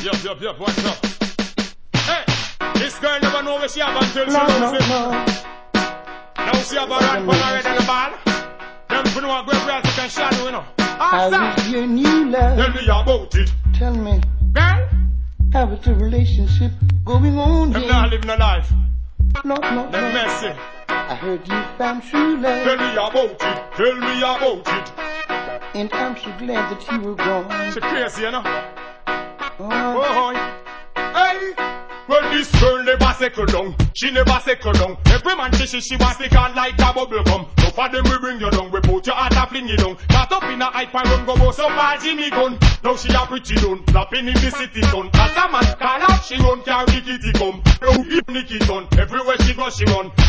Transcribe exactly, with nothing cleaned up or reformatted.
Yup, yup, yup, what's up? Hey, this girl never know where she have until she No, knows no, it. no. Now she have a run for her head and a ball. Them for no a great real can shadow, you know. How Answer. is your new love? Tell me about it. Tell me, Girl, how is the relationship going on them here? not living a life. No, no, Them no. messy. I heard you found true Tell love, me about it. Tell me about it. and I'm so glad that you were gone. She crazy, you know. Oh, Oh, hey. Well, this girl never settle down. She never settle down. Every man she she, she wants to can like a bubble gum. No for them we bring you down. We put your heart and fling you down. Got up in a hype and run go bust up a Jimmy gun. Now she a pretty done. Flapping in the city town. Cause a man call up she run carry kitty come. No give Nicky done. Everywhere she go she run.